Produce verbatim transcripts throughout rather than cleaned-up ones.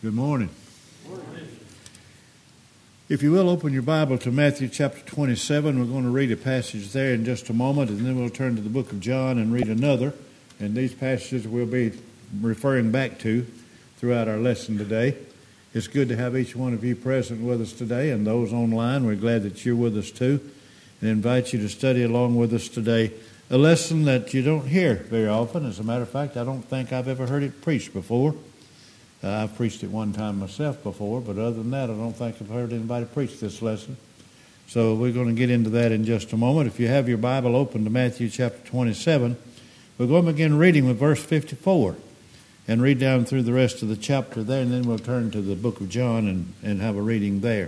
Good morning. If you will, open your Bible to Matthew chapter twenty-seven. We're going to read a passage there in just a moment, and then we'll turn to the book of John and read another. And these passages we'll be referring back to throughout our lesson today. It's good to have each one of you present with us today, and those online, we're glad that you're with us too, and invite you to study along with us today a lesson that you don't hear very often. As a matter of fact, I don't think I've ever heard it preached before. Uh, I've preached it one time myself before, but other than that, I don't think I've heard anybody preach this lesson. So we're going to get into that in just a moment. If you have your Bible open to Matthew chapter twenty-seven, we're going to begin reading with verse fifty-four and read down through the rest of the chapter there, and then we'll turn to the book of John and, and have a reading there.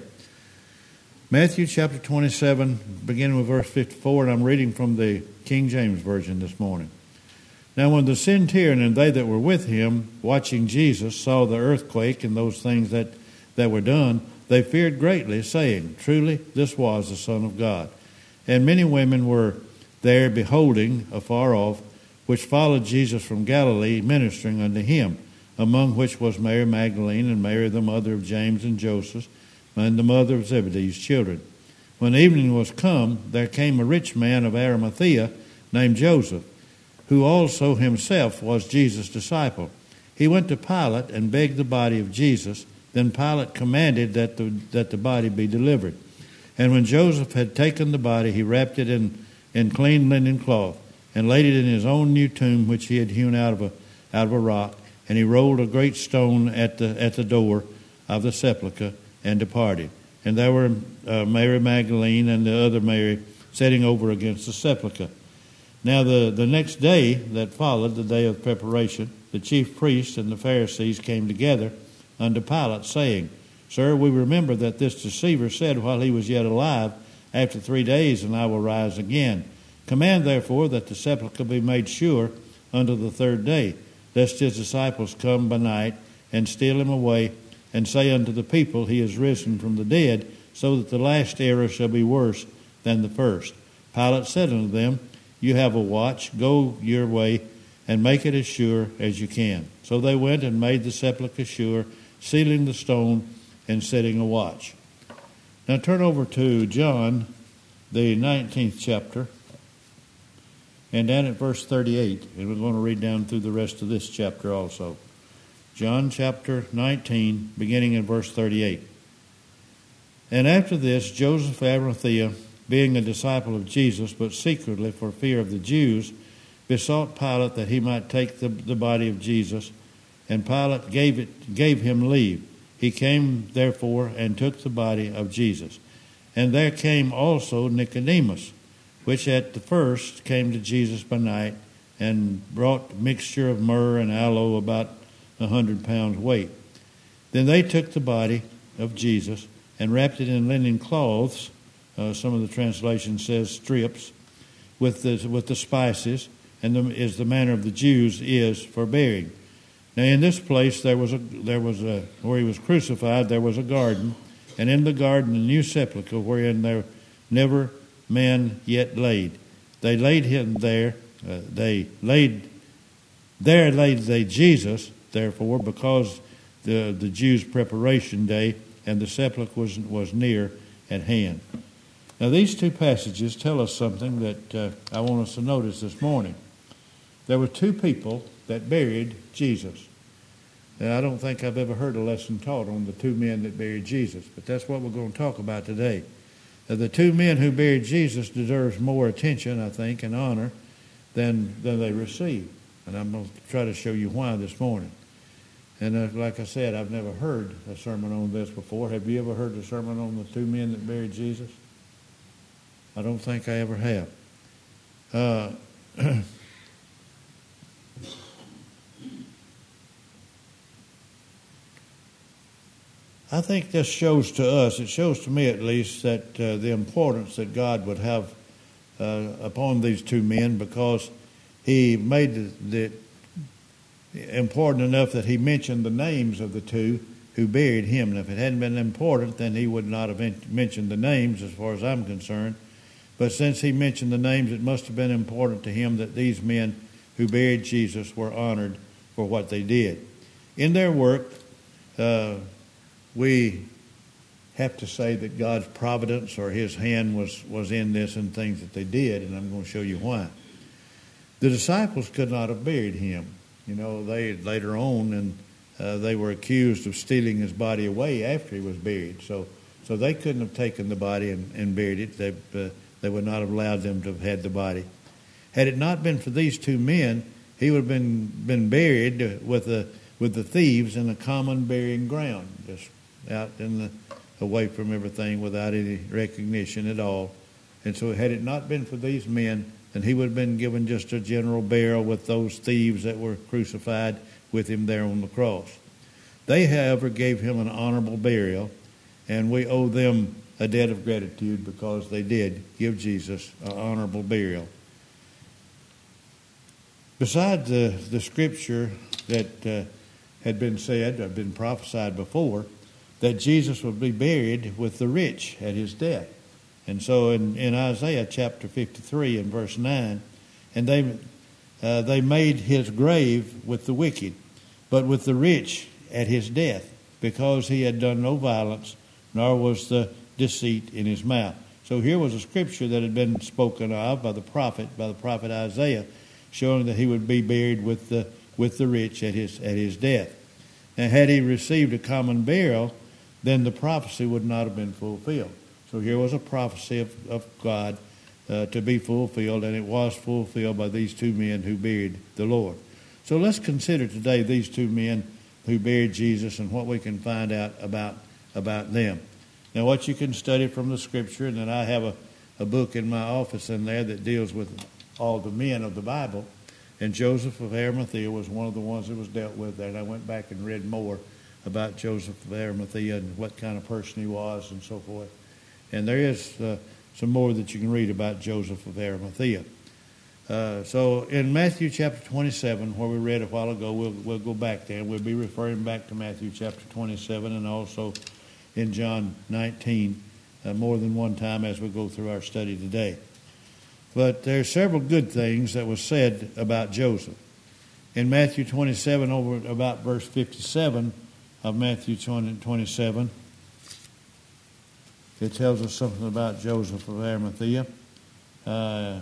Matthew chapter twenty-seven, beginning with verse fifty-four, and I'm reading from the King James Version this morning. Now when the centurion and they that were with him, watching Jesus, saw the earthquake and those things that, that were done, they feared greatly, saying, Truly this was the Son of God. And many women were there beholding afar off, which followed Jesus from Galilee, ministering unto him, among which was Mary Magdalene, and Mary the mother of James and Joseph, and the mother of Zebedee's children. When evening was come, there came a rich man of Arimathea, named Joseph, who also himself was Jesus' disciple. He went to Pilate and begged the body of Jesus. Then Pilate commanded that the, that the body be delivered. And when Joseph had taken the body, he wrapped it in, in clean linen cloth, and laid it in his own new tomb, which he had hewn out of a, out of a rock. And he rolled a great stone at the, at the door of the sepulchre, and departed. And there were uh, Mary Magdalene and the other Mary sitting over against the sepulchre. Now the, the next day that followed, the day of preparation, the chief priests and the Pharisees came together unto Pilate, saying, Sir, we remember that this deceiver said while he was yet alive, After three days and I will rise again. Command therefore that the sepulchre be made sure unto the third day, lest his disciples come by night and steal him away, and say unto the people, He is risen from the dead, so that the last error shall be worse than the first. Pilate said unto them, You have a watch, go your way, and make it as sure as you can. So they went and made the sepulchre sure, sealing the stone and setting a watch. Now turn over to John, the nineteenth chapter, and down at verse thirty-eight, and we're going to read down through the rest of this chapter also. John chapter nineteen, beginning in verse thirty-eight. And after this, Joseph of Arimathea, being a disciple of Jesus, but secretly for fear of the Jews, besought Pilate that he might take the, the body of Jesus, and Pilate gave it gave him leave. He came therefore and took the body of Jesus. And there came also Nicodemus, which at the first came to Jesus by night, and brought mixture of myrrh and aloe about a hundred pounds weight. Then they took the body of Jesus and wrapped it in linen cloths, uh, some of the translation says strips, with the, with the spices, and the, as the manner of the Jews is for burying. Now in this place there was a there was a where he was crucified there was a garden, and in the garden a new sepulchre wherein there never man yet laid. They laid him there. Uh, they laid there laid they Jesus. Therefore, because the the Jews' preparation day and the sepulchre was was near at hand. Now these two passages tell us something that uh, I want us to notice this morning. There were two people that buried Jesus. Now, I don't think I've ever heard a lesson taught on the two men that buried Jesus, but that's what we're going to talk about today. Now, the two men who buried Jesus deserves more attention, I think, and honor than than they received. And I'm going to try to show you why this morning. And uh, like I said, I've never heard a sermon on this before. Have you ever heard a sermon on the two men that buried Jesus? I don't think I ever have. Uh, I think this shows to us, it shows to me at least, that uh, the importance that God would have uh, upon these two men, because he made it important enough that he mentioned the names of the two who buried him. And if it hadn't been important, then he would not have mentioned the names as far as I'm concerned. But since he mentioned the names, it must have been important to him that these men who buried Jesus were honored for what they did. In their work, uh, we have to say that God's providence or His hand was, was in this and things that they did, and I'm going to show you why. The disciples could not have buried Him. You know, they later on, and uh, they were accused of stealing His body away after He was buried. So so they couldn't have taken the body and, and buried it. They, uh, they would not have allowed them to have had the body. Had it not been for these two men, He would have been, been buried with the, with the thieves in a common burying ground, just out in the away from everything without any recognition at all. And so had it not been for these men, then He would have been given just a general burial with those thieves that were crucified with Him there on the cross. They, however, gave Him an honorable burial, and we owe them a debt of gratitude because they did give Jesus an honorable burial. Besides the, the scripture that uh, had been said, or been prophesied before, that Jesus would be buried with the rich at His death. And so in, in Isaiah chapter fifty-three and verse nine, and they uh, they made His grave with the wicked, but with the rich at His death, because He had done no violence, nor was the deceit in His mouth. So here was a scripture that had been spoken of by the prophet, by the prophet Isaiah, showing that He would be buried with the with the rich at his at His death. Now, had He received a common burial, then the prophecy would not have been fulfilled. So here was a prophecy of, of God uh, to be fulfilled, and it was fulfilled by these two men who buried the Lord. So let's consider today these two men who buried Jesus and what we can find out about, about them. Now, what you can study from the Scripture, and then I have a, a book in my office in there that deals with all the men of the Bible, and Joseph of Arimathea was one of the ones that was dealt with there, and I went back and read more about Joseph of Arimathea and what kind of person he was and so forth. And there is uh, some more that you can read about Joseph of Arimathea. Uh, so in Matthew chapter twenty-seven, where we read a while ago, we'll, we'll go back there. We'll be referring back to Matthew chapter twenty-seven and also in John nineteen uh, more than one time as we go through our study today. But there are several good things that was said about Joseph. In Matthew twenty-seven, over about verse fifty-seven of Matthew twenty-seven, it tells us something about Joseph of Arimathea. Uh,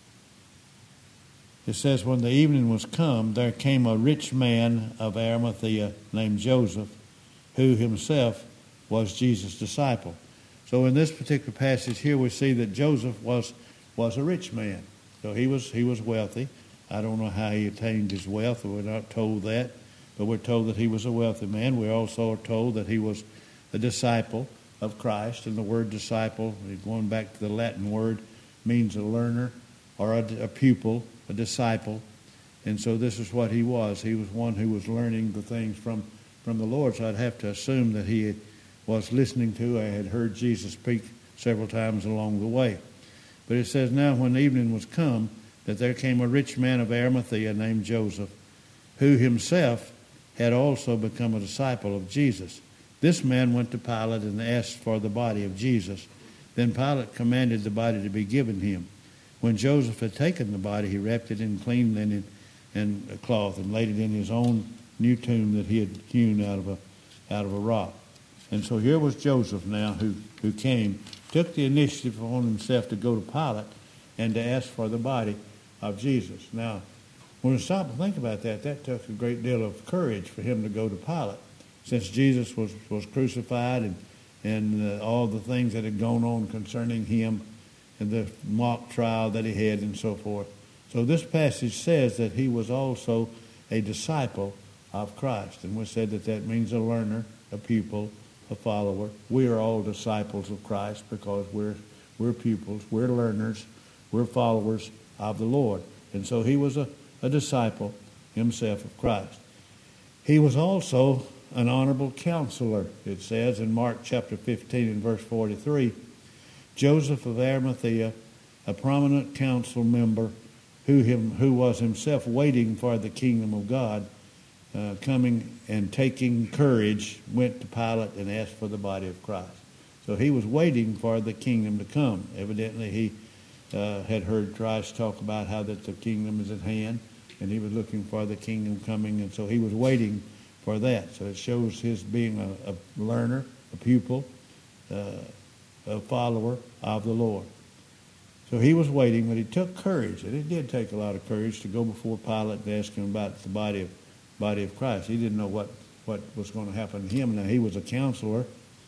it says, when the evening was come, there came a rich man of Arimathea named Joseph, who himself was Jesus' disciple. So in this particular passage here, we see that Joseph was was a rich man. So he was he was wealthy. I don't know how he attained his wealth. We're not told that, but we're told that he was a wealthy man. We're also told that he was a disciple of Christ, and the word disciple, going back to the Latin word, means a learner or a, a pupil, a disciple. And so this is what he was. He was one who was learning the things from, from the Lord. So I'd have to assume that he was listening to or had heard Jesus speak several times along the way. But it says, now when evening was come, that there came a rich man of Arimathea named Joseph, who himself had also become a disciple of Jesus. This man went to Pilate and asked for the body of Jesus. Then Pilate commanded the body to be given him. When Joseph had taken the body, he wrapped it in clean linen and a cloth and laid it in his own new tomb that he had hewn out of a out of a rock. And so here was Joseph now who, who came, took the initiative on himself to go to Pilate and to ask for the body of Jesus. Now, when we stop and think about that, that took a great deal of courage for him to go to Pilate, since Jesus was, was crucified and, and uh, all the things that had gone on concerning him and the mock trial that he had and so forth. So this passage says that he was also a disciple of Christ. And we said that that means a learner, a pupil, a follower. We are all disciples of Christ because we're we're pupils, we're learners, we're followers of the Lord. And so he was a, a disciple himself of Christ. He was also an honorable counselor, it says in Mark chapter fifteen and verse forty-three. Joseph of Arimathea, a prominent council member who him who was himself waiting for the kingdom of God, uh, coming and taking courage, went to Pilate and asked for the body of Christ. So he was waiting for the kingdom to come. Evidently he uh, had heard Christ talk about how that the kingdom is at hand, and he was looking for the kingdom coming, and so he was waiting for that. So it shows his being a, a learner, a pupil, uh, a follower of the Lord. So he was waiting, but he took courage, and it did take a lot of courage to go before Pilate and ask him about the body of body of Christ. He didn't know what, what was going to happen to him. Now, he was a counselor.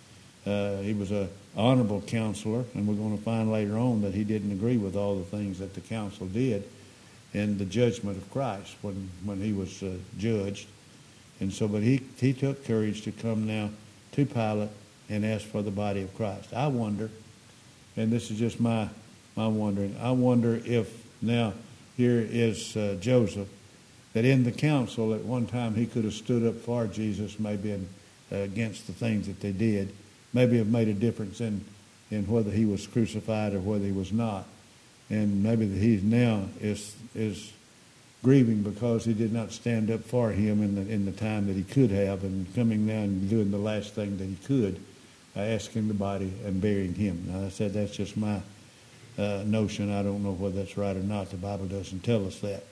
Uh, he was an honorable counselor, and we're going to find later on that he didn't agree with all the things that the council did in the judgment of Christ when, when he was uh, judged. And so, but he, he took courage to come now to Pilate and ask for the body of Christ. I wonder, and this is just my my wondering, I wonder if now here is uh, Joseph, that in the council at one time he could have stood up for Jesus, maybe in, uh, against the things that they did, maybe have made a difference in, in whether he was crucified or whether he was not. And maybe that he now is is grieving because he did not stand up for him in the in the time that he could have, and coming now and doing the last thing that he could, uh, asking the body and burying him. Now I said that's just my uh, notion. I don't know whether that's right or not. The Bible doesn't tell us that.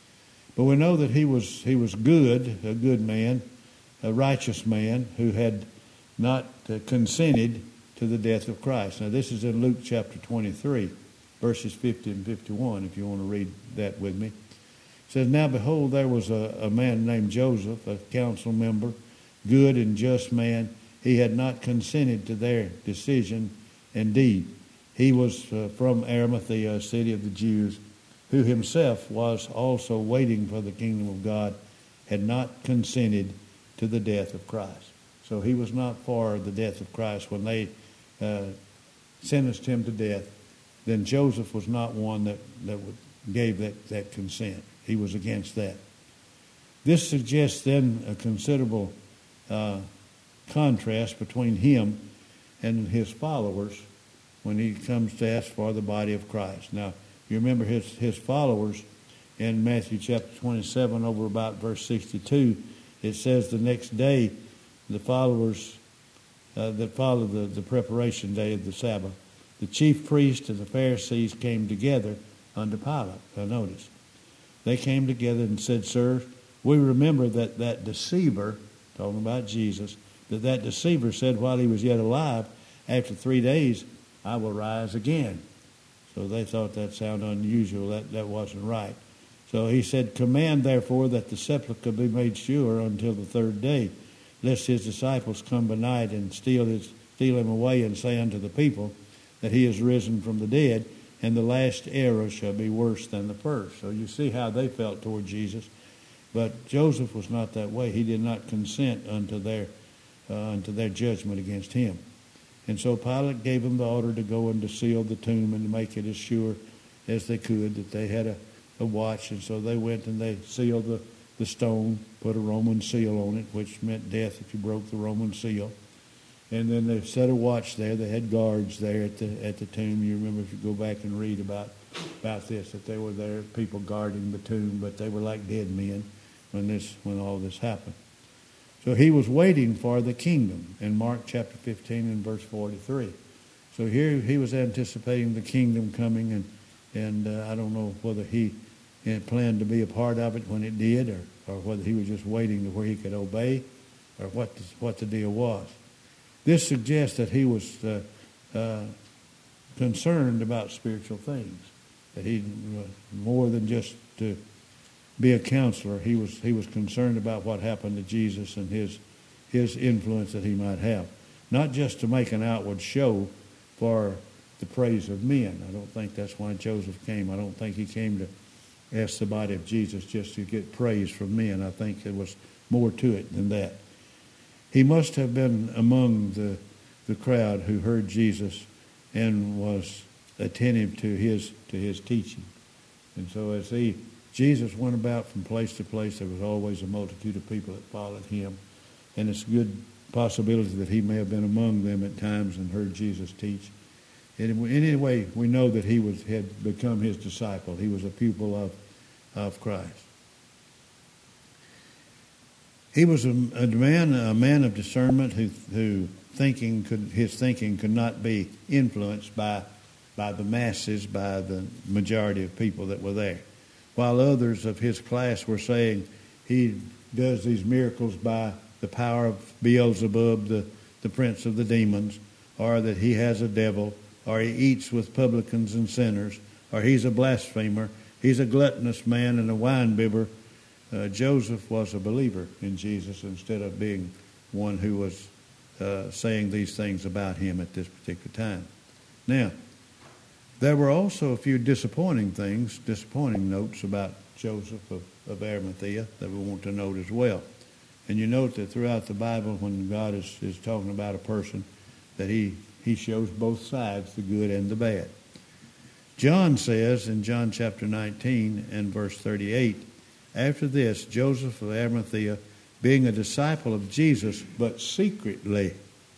But we know that he was he was good, a good man, a righteous man who had not uh, consented to the death of Christ. Now this is in Luke chapter twenty-three, verses fifty and fifty-one, if you want to read that with me. It says, "Now behold, there was a, a man named Joseph, a council member, good and just man. He had not consented to their decision and deed. He was uh, from Arimathea, a city of the Jews, who himself was also waiting for the kingdom of God, had not consented to the death of Christ." So he was not for the death of Christ when they uh, sentenced him to death. Then Joseph was not one that, that would, gave that, that consent. He was against that. This suggests then a considerable uh, contrast between him and his followers when he comes to ask for the body of Christ. Now, you remember his, his followers in Matthew chapter twenty-seven, over about verse sixty-two, it says the next day, the followers uh, that followed the, the preparation day of the Sabbath, the chief priests and the Pharisees came together unto Pilate. Now notice, they came together and said, "Sir, we remember that that deceiver," talking about Jesus, that that deceiver said while he was yet alive, after three days, I will rise again. So they thought that sounded unusual. That, that wasn't right. So he said, "Command therefore that the sepulchre be made sure until the third day, lest his disciples come by night and steal his steal him away and say unto the people that he is risen from the dead, and the last error shall be worse than the first." So you see how they felt toward Jesus. But Joseph was not that way. He did not consent unto their uh, unto their judgment against him. And so Pilate gave them the order to go and to seal the tomb and to make it as sure as they could that they had a, a watch. And so they went and they sealed the, the stone, put a Roman seal on it, which meant death if you broke the Roman seal. And then they set a watch there. They had guards there at the at the tomb. You remember if you go back and read about, about this, that they were there, people guarding the tomb, but they were like dead men when this when all this happened. So he was waiting for the kingdom in Mark chapter fifteen and verse forty-three. So here he was anticipating the kingdom coming, and and uh, I don't know whether he had planned to be a part of it when it did, or, or whether he was just waiting to where he could obey, or what the, what the deal was. This suggests that he was uh, uh, concerned about spiritual things, that he uh, more than just to be a counselor. He was he was concerned about what happened to Jesus and his his influence that he might have, not just to make an outward show for the praise of men. I don't think that's why Joseph came. I don't think he came to ask the body of Jesus just to get praise from men. I think there was more to it than that. He must have been among the the crowd who heard Jesus and was attentive to his to his teaching. And so as he Jesus went about from place to place, there was always a multitude of people that followed him. And it's a good possibility that he may have been among them at times and heard Jesus teach. And in any way, we know that he was had become his disciple. He was a pupil of, of Christ. He was a, a man, a man of discernment who, who thinking could his thinking could not be influenced by by the masses, by the majority of people that were there. While others of his class were saying he does these miracles by the power of Beelzebub, the, the prince of the demons, or that he has a devil, or he eats with publicans and sinners, or he's a blasphemer, he's a gluttonous man and a winebibber. Uh, Joseph was a believer in Jesus instead of being one who was uh, saying these things about him at this particular time. Now, there were also a few disappointing things, disappointing notes about Joseph of, of Arimathea that we want to note as well. And you note that throughout the Bible, when God is, is talking about a person, that he, he shows both sides, the good and the bad. John says in John chapter nineteen and verse thirty-eight, after this, Joseph of Arimathea, being a disciple of Jesus, but secretly,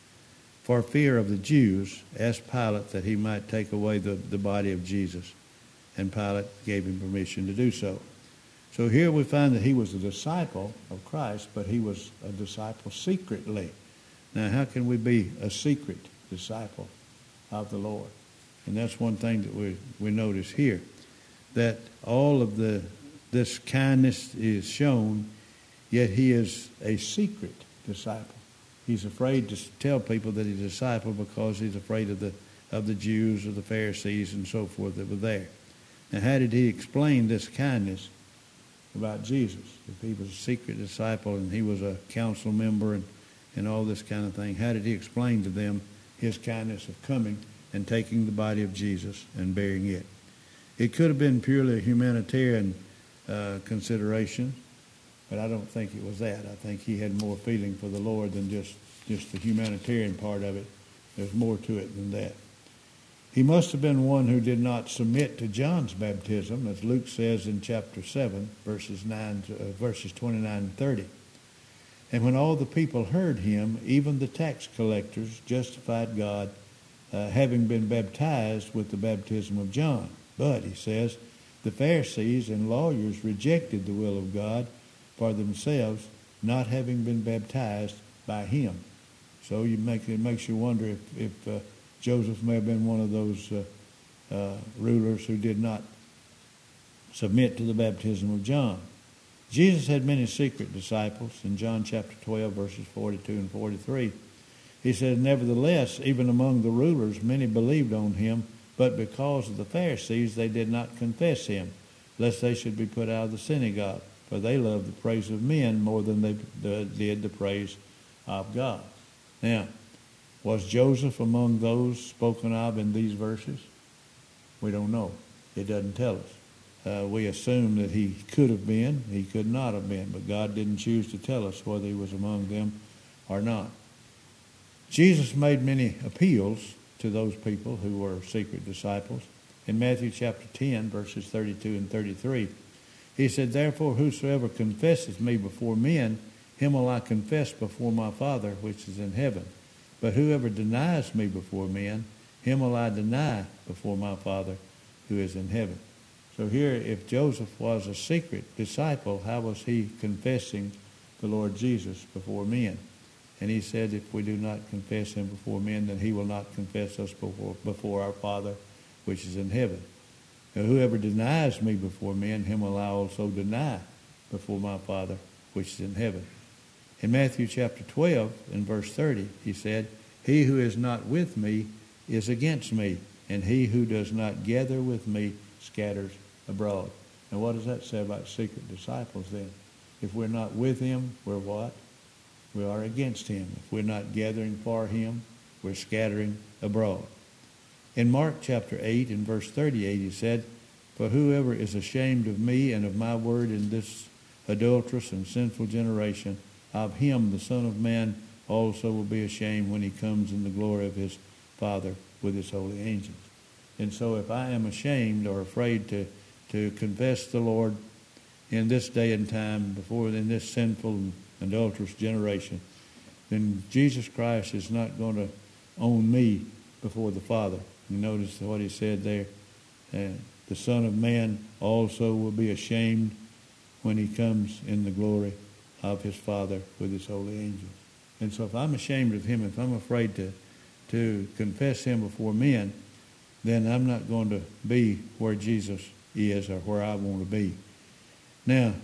for fear of the Jews, asked Pilate that he might take away the, the body of Jesus. And Pilate gave him permission to do so. So here we find that he was a disciple of Christ, but he was a disciple secretly. Now, how can we be a secret disciple of the Lord? And that's one thing that we, we notice here, that all of the this kindness is shown, yet he is a secret disciple. He's afraid to tell people that he's a disciple because he's afraid of the of the Jews or the Pharisees and so forth that were there. Now, how did he explain this kindness about Jesus? If he was a secret disciple and he was a council member and, and all this kind of thing, how did he explain to them his kindness of coming and taking the body of Jesus and bearing it? It could have been purely a humanitarian uh, consideration, but I don't think it was that. I think he had more feeling for the Lord than just, just the humanitarian part of it. There's more to it than that. He must have been one who did not submit to John's baptism, as Luke says in chapter seven, verses nine, to, uh, verses twenty-nine and thirty. And when all the people heard him, even the tax collectors justified God, uh, having been baptized with the baptism of John. But, he says, the Pharisees and lawyers rejected the will of God for themselves, not having been baptized by him. So you make, it makes you wonder if, if uh, Joseph may have been one of those uh, uh, rulers who did not submit to the baptism of John. Jesus had many secret disciples in John chapter twelve, verses forty-two and forty-three. He said, nevertheless, even among the rulers, many believed on him, but because of the Pharisees, they did not confess him, lest they should be put out of the synagogue. For they loved the praise of men more than they did the praise of God. Now, was Joseph among those spoken of in these verses? We don't know. It doesn't tell us. Uh, we assume that he could have been, he could not have been, but God didn't choose to tell us whether he was among them or not. Jesus made many appeals to those people who were secret disciples. In Matthew chapter ten, verses thirty-two and thirty-three, he said, therefore, whosoever confesses me before men, him will I confess before my Father which is in heaven. But whoever denies me before men, him will I deny before my Father who is in heaven. So here, if Joseph was a secret disciple, how was he confessing the Lord Jesus before men? And he said, if we do not confess him before men, then he will not confess us before, before our Father which is in heaven. Now, whoever denies me before men, him will I also deny before my Father which is in heaven. In Matthew chapter twelve, in verse thirty, he said, he who is not with me is against me, and he who does not gather with me scatters abroad. Now, what does that say about secret disciples then? If we're not with him, we're what? We are against him. If we're not gathering for him, we're scattering abroad. In Mark chapter eight, in verse thirty-eight, he said, for whoever is ashamed of me and of my word in this adulterous and sinful generation, of him the Son of Man also will be ashamed when he comes in the glory of his Father with his holy angels. And so if I am ashamed or afraid to, to confess the Lord in this day and time, before in this sinful and adulterous generation, then Jesus Christ is not going to own me before the Father. You notice what he said there. Uh, the Son of Man also will be ashamed when he comes in the glory of his Father with his holy angels. And so if I'm ashamed of him, if I'm afraid to, to confess him before men, then I'm not going to be where Jesus is or where I want to be. Now,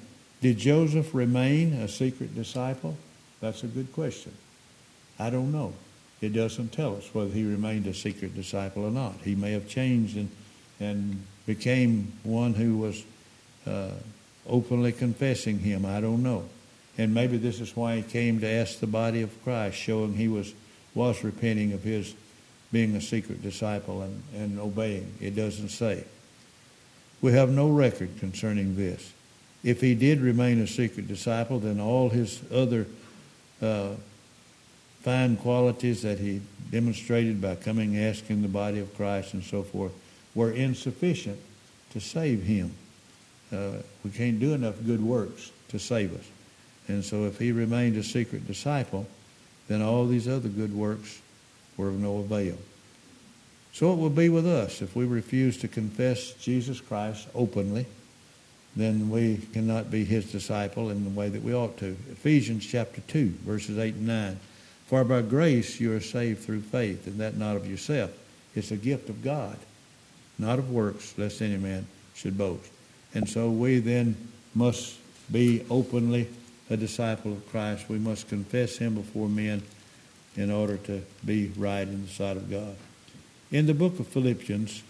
Did Joseph remain a secret disciple? That's a good question. I don't know. It doesn't tell us whether he remained a secret disciple or not. He may have changed and, and became one who was uh, openly confessing him. I don't know. And maybe this is why he came to ask the body of Christ, showing he was, was repenting of his being a secret disciple and, and obeying. It doesn't say. We have no record concerning this. If he did remain a secret disciple, then all his other uh, fine qualities that he demonstrated by coming asking the body of Christ and so forth were insufficient to save him. Uh, we can't do enough good works to save us. And so if he remained a secret disciple, then all these other good works were of no avail. So it will be with us. If we refuse to confess Jesus Christ openly, then we cannot be his disciple in the way that we ought to. Ephesians chapter two, verses eight and nine. For by grace you are saved through faith, and that not of yourself. It's a gift of God, not of works, lest any man should boast. And so we then must be openly a disciple of Christ. We must confess him before men in order to be right in the sight of God. In the book of Philippians,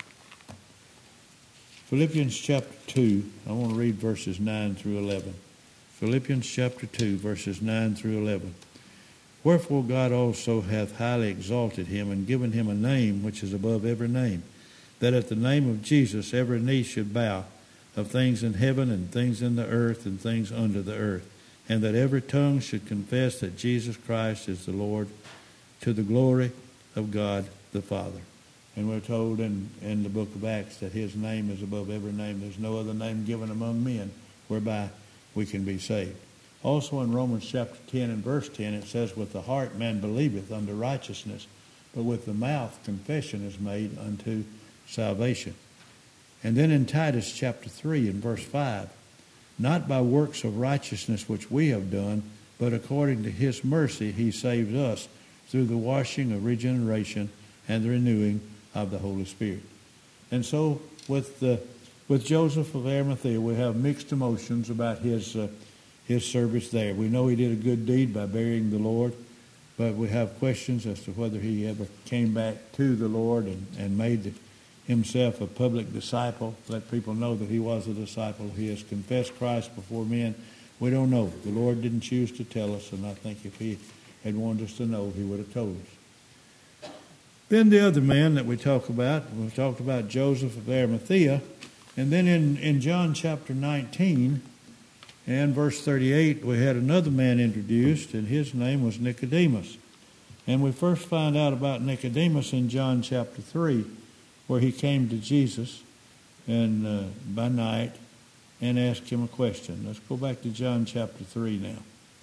Philippians chapter two, I want to read verses nine through eleven. Philippians chapter two, verses nine through eleven. Wherefore God also hath highly exalted him and given him a name which is above every name, that at the name of Jesus every knee should bow, of things in heaven and things in the earth and things under the earth, and that every tongue should confess that Jesus Christ is the Lord, to the glory of God the Father. And we're told in, in the book of Acts that his name is above every name. There's no other name given among men whereby we can be saved. Also in Romans chapter ten and verse ten, it says, with the heart man believeth unto righteousness, but with the mouth confession is made unto salvation. And then in Titus chapter three and verse five, not by works of righteousness which we have done, but according to his mercy he saved us through the washing of regeneration and the renewing of the Holy Spirit. And so with the, with Joseph of Arimathea, we have mixed emotions about his uh, his service there. We know he did a good deed by burying the Lord, but we have questions as to whether he ever came back to the Lord and, and made himself a public disciple, let people know that he was a disciple. He has confessed Christ before men. We don't know. The Lord didn't choose to tell us, and I think if he had wanted us to know, he would have told us. Then the other man that we talk about, we talked about Joseph of Arimathea, and then in, in John chapter nineteen and verse thirty-eight, we had another man introduced, and his name was Nicodemus. And we first find out about Nicodemus in John chapter three, where he came to Jesus and uh, by night and asked him a question. Let's go back to John chapter three now.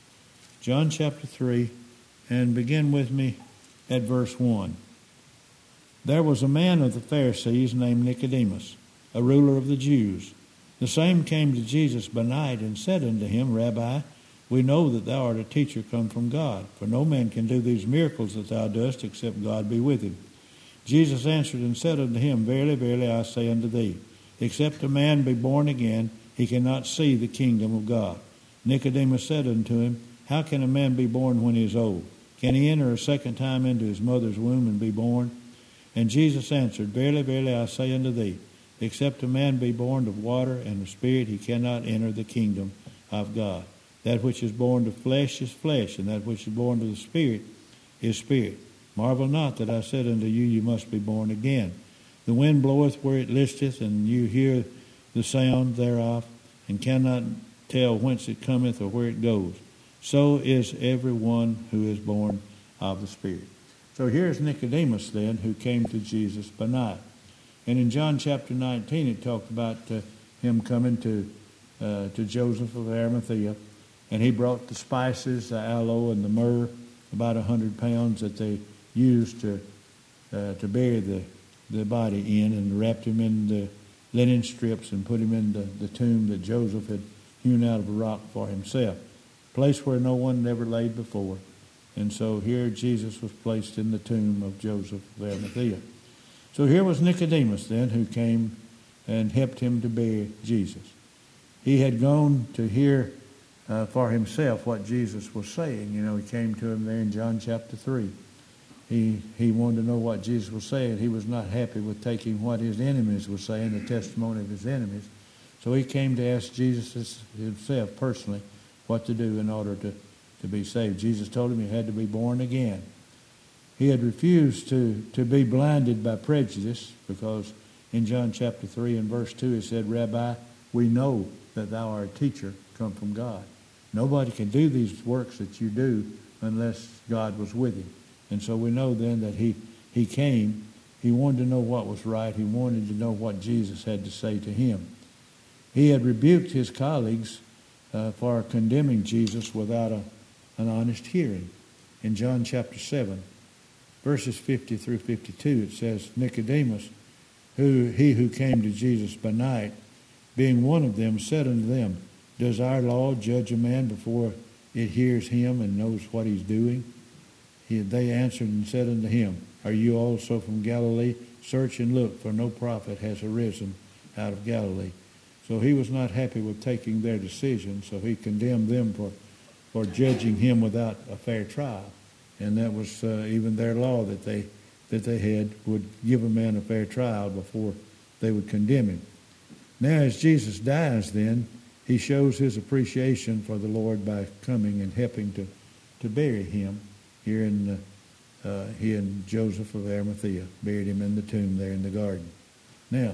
John chapter three, and begin with me at verse one. There was a man of the Pharisees named Nicodemus, a ruler of the Jews. The same came to Jesus by night and said unto him, Rabbi, we know that thou art a teacher come from God, for no man can do these miracles that thou dost except God be with him. Jesus answered and said unto him, Verily, verily, I say unto thee, except a man be born again, he cannot see the kingdom of God. Nicodemus said unto him, How can a man be born when he is old? Can he enter a second time into his mother's womb and be born? And Jesus answered, Verily, verily, I say unto thee, except a man be born of water and of spirit, he cannot enter the kingdom of God. That which is born of flesh is flesh, and that which is born of the Spirit is spirit. Marvel not that I said unto you, you must be born again. The wind bloweth where it listeth, and you hear the sound thereof, and cannot tell whence it cometh or where it goes. So is every one who is born of the Spirit. So here's Nicodemus then, who came to Jesus by night. And in John chapter nineteen, it talked about uh, him coming to uh, to Joseph of Arimathea, and he brought the spices, the aloe and the myrrh, about a hundred pounds that they used to uh, to bury the the body in, and wrapped him in the linen strips and put him in the, the tomb that Joseph had hewn out of a rock for himself, a place where no one had ever laid before. And so here Jesus was placed in the tomb of Joseph of Arimathea. So here was Nicodemus then, who came and helped him to bury Jesus. He had gone to hear uh, for himself what Jesus was saying. You know, he came to him there in John chapter three. He he wanted to know what Jesus was saying. He was not happy with taking what his enemies were saying, the testimony of his enemies. So he came to ask Jesus himself personally what to do in order to, to be saved. Jesus told him he had to be born again. He had refused to, to be blinded by prejudice, because in John chapter three and verse two it said, Rabbi, we know that thou art a teacher come from God. Nobody can do these works that you do unless God was with him. And so we know then that he, he came. He wanted to know what was right. He wanted to know what Jesus had to say to him. He had rebuked his colleagues uh, for condemning Jesus without a, an honest hearing. In John chapter seven, verses fifty through fifty-two, it says, Nicodemus, who he who came to Jesus by night, being one of them, said unto them, Does our law judge a man before it hears him and knows what he's doing? He, they answered and said unto him, Are you also from Galilee? Search and look, for no prophet has arisen out of Galilee. So he was not happy with taking their decision, so he condemned them for, for judging him without a fair trial. And that was uh, even their law that they that they had, would give a man a fair trial before they would condemn him. Now as Jesus dies then, he shows his appreciation for the Lord by coming and helping to, to bury him. Here in uh, uh, he and Joseph of Arimathea buried him in the tomb there in the garden. Now,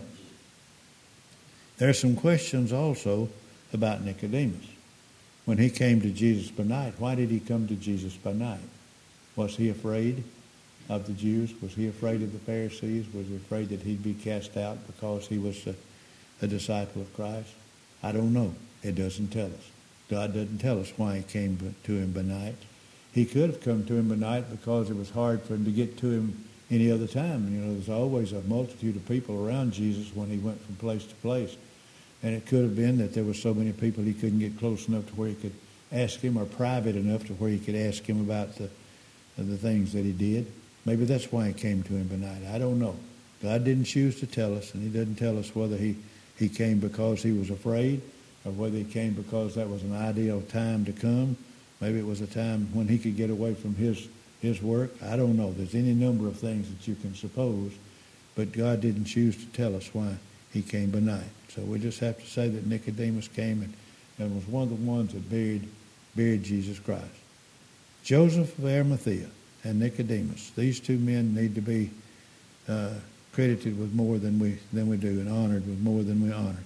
there are some questions also about Nicodemus. When he came to Jesus by night, why did he come to Jesus by night? Was he afraid of the Jews? Was he afraid of the Pharisees? Was he afraid that he'd be cast out because he was a, a disciple of Christ? I don't know. It doesn't tell us. God doesn't tell us why he came to him by night. He could have come to him by night because it was hard for him to get to him any other time. You know, there's always a multitude of people around Jesus when he went from place to place. And it could have been that there were so many people he couldn't get close enough to where he could ask him, or private enough to where he could ask him about the, the things that he did. Maybe that's why he came to him by night. I don't know. God didn't choose to tell us, and he didn't tell us whether he, he came because he was afraid or whether he came because that was an ideal time to come. Maybe it was a time when he could get away from his, his work. I don't know. There's any number of things that you can suppose, but God didn't choose to tell us why he came by night. So we just have to say that Nicodemus came and, and was one of the ones that buried, buried Jesus Christ. Joseph of Arimathea and Nicodemus, these two men need to be uh, credited with more than we than we do, and honored with more than we honor.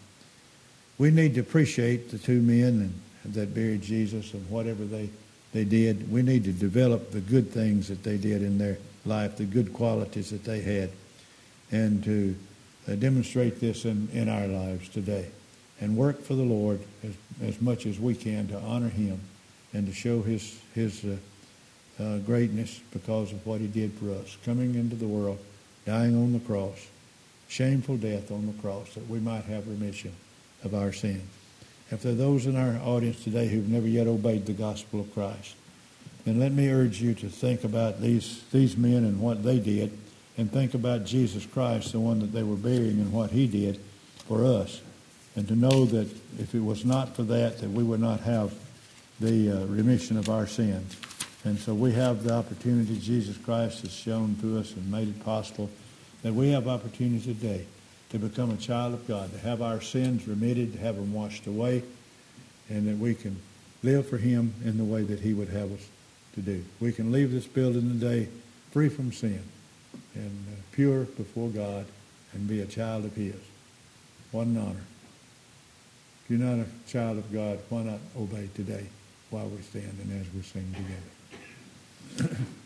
We need to appreciate the two men and, that buried Jesus and whatever they, they did. We need to develop the good things that they did in their life, the good qualities that they had, and to uh, demonstrate this in, in our lives today, and work for the Lord as, as much as we can to honor him and to show his, his uh, uh, greatness because of what he did for us, coming into the world, dying on the cross, shameful death on the cross, that we might have remission of our sins. If there are those in our audience today who've never yet obeyed the gospel of Christ, then let me urge you to think about these, these men and what they did, and think about Jesus Christ, the one that they were burying, and what he did for us. And to know that if it was not for that, that we would not have the uh, remission of our sins. And so we have the opportunity. Jesus Christ has shown to us and made it possible that we have opportunity today to become a child of God, to have our sins remitted, to have them washed away, and that we can live for him in the way that he would have us to do. We can leave this building today free from sin and uh, pure before God and be a child of his. What an honor. If you're not a child of God, why not obey today while we stand and as we sing together?